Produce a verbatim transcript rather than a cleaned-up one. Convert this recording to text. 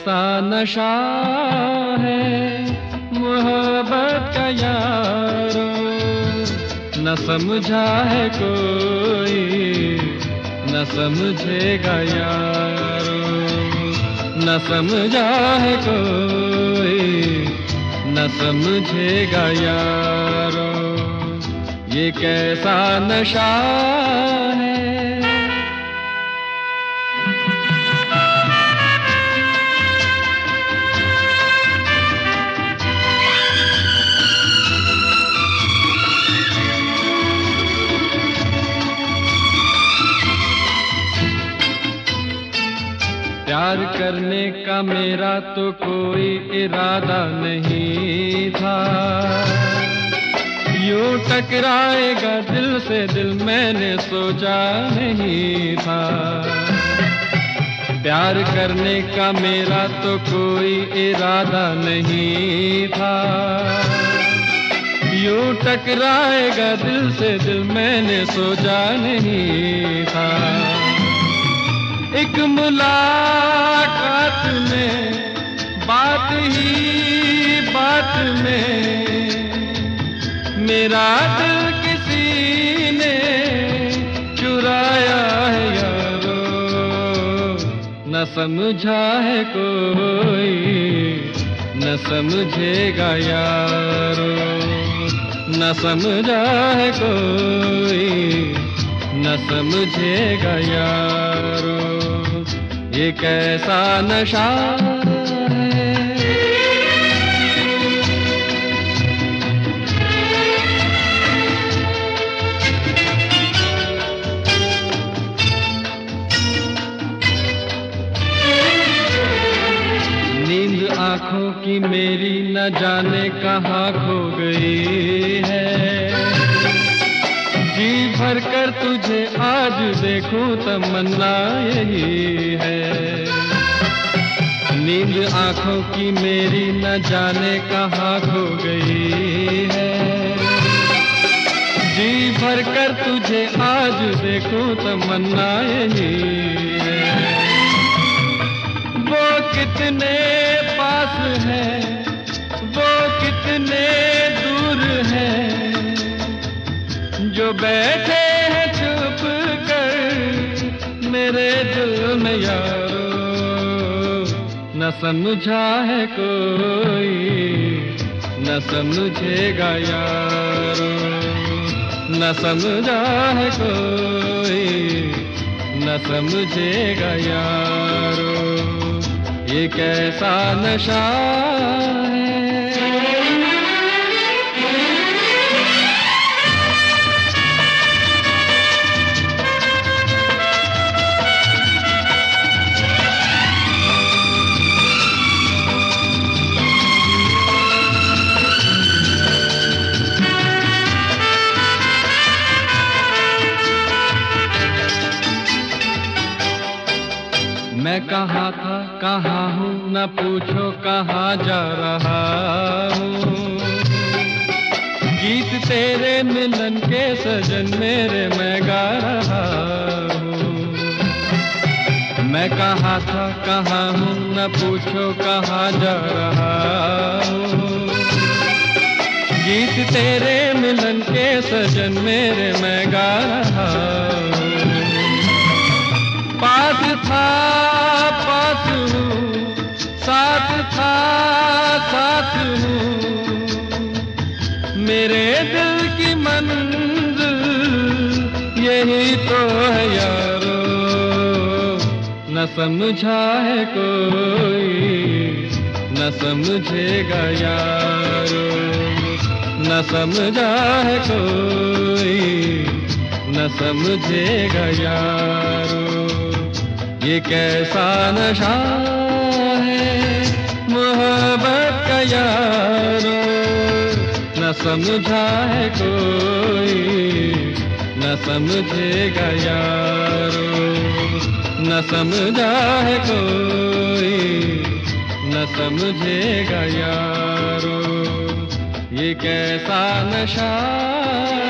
कैसा नशा है मोहब्बत का यारो, न समझा है कोई न समझेगा यारो, न समझा है कोई न समझेगा यारो, ये कैसा नशा है। प्यार करने का मेरा तो कोई इरादा नहीं था, यूं टकराएगा दिल से दिल मैंने सोचा नहीं था। प्यार करने का मेरा तो कोई इरादा नहीं था, यूं टकराएगा दिल से दिल मैंने सोचा नहीं था। एक मुलाकात में बात ही बात में मेरा दिल किसी ने चुराया है यारो, न समझा है कोई न समझेगा यारो, न समझा है कोई न समझेगा यारो, ये कैसा नशा है। नींद आँखों की मेरी न जाने कहाँ खो गई है, जी भर कर तुझे आज देखूं तमन्ना यही है। नींद आँखों की मेरी न जाने कहाँ खो गई है, जी भर कर तुझे आज देखूं तमन्ना यही है। वो कितने पास है वो कितने दूर है, जो बैठे हैं चुप कर मेरे दिल में यारो, न समझा है कोई न समझेगा यारो, न समझा है कोई न समझेगा यारो, ये कैसा नशा है। मैं कहाँ था कहाँ हूँ न पूछो कहाँ जा रहा हूँ, गीत तेरे मिलन के सजन मेरे मैं गा रहा हूँ। मैं कहाँ था कहाँ हूँ न पूछो कहाँ जा रहा हूँ, गीत तेरे मिलन के सजन मेरे मैं गा रहा हूँ। पास था पास हूँ साथ था साथ हूँ, मेरे दिल की मंजिल यही तो है यारो, न समझा है कोई न समझेगा यारो, न समझा है कोई न समझेगा यारो, ये कैसा नशा है मोहब्बत का यारो, न समझा है कोई न समझेगा यारो, न समझा है कोई न समझेगा यारो, ये कैसा नशा